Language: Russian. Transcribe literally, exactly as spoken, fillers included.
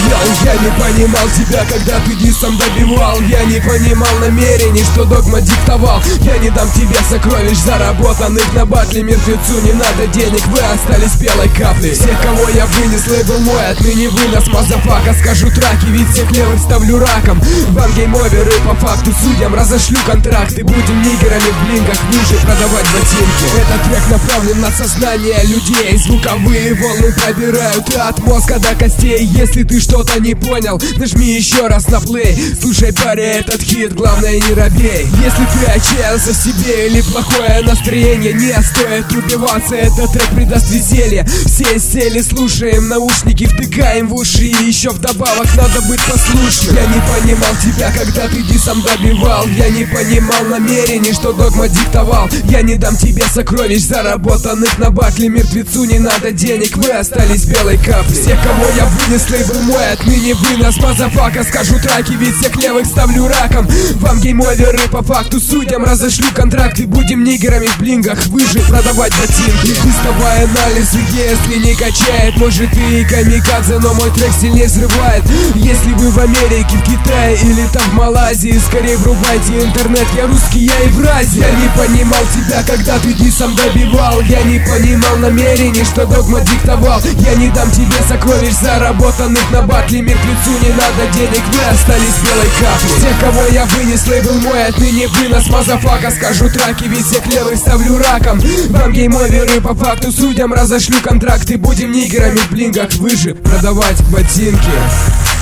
Я не понимал тебя, когда ты дисом добивал. Я не понимал намерений, что догма диктовал. Я не дам тебе сокровищ, заработанных на батле. Мертвецу не надо денег, вы остались белой каплей. Всех, кого я вынес, лейбл мой, отныне вынос, мазафака. Скажу траки, ведь всех левых ставлю раком. Вам геймоверы по факту судьям разошлю контракты. Будем нигерами в блинках ниже продавать ботинки. Этот трек направлен на сознание людей. Звуковые волны пробирают от мозга до костей. Если ты что-то не понял, нажми еще раз на плей. Слушай, паря, этот хит, главное не робей. Если ты отчаялся в себе или плохое настроение, не стоит убиваться, этот трек придаст веселье. Все сели, слушаем, наушники втыкаем в уши. И еще вдобавок надо быть послушным. Я не понимал тебя, когда ты дисом добивал. Я не понимал намерений, что догма диктовал. Я не дам тебе сокровищ, заработанных на батле. Мертвецу не надо денег, вы остались белой каплей. Всех, кого я вынес, лейбл мой, отныне вынос, мазафака. Скажу траки, ведь всех левых ставлю раком. Вам геймоверы по факту судьям разошлю контракты. Будем нигерами в блингах выжить, продавать ботинки. Доставай анализы, если не качает. Может ты и камикадзе, но мой трек сильнее взрывает. Если вы в Америке, в Китае или там в Малайзии, скорее врубайте интернет, я русский, я Евразия. Я не понимал тебя, когда ты дисом добивал. Я не понимал намерений, что догма диктовал. Я не дам тебе сокровищ, заработанных на батле. Мертвецу не надо денег, вы остались белой каплей. Всех, кого я вынес, лейбл мой, отныне вынос, мазафака. Скажу траки, ведь всех левых ставлю раком. Вам геймоверы по факту судьям разошлю контракты. Будем нигерами в блингах выжить, продавать ботинки.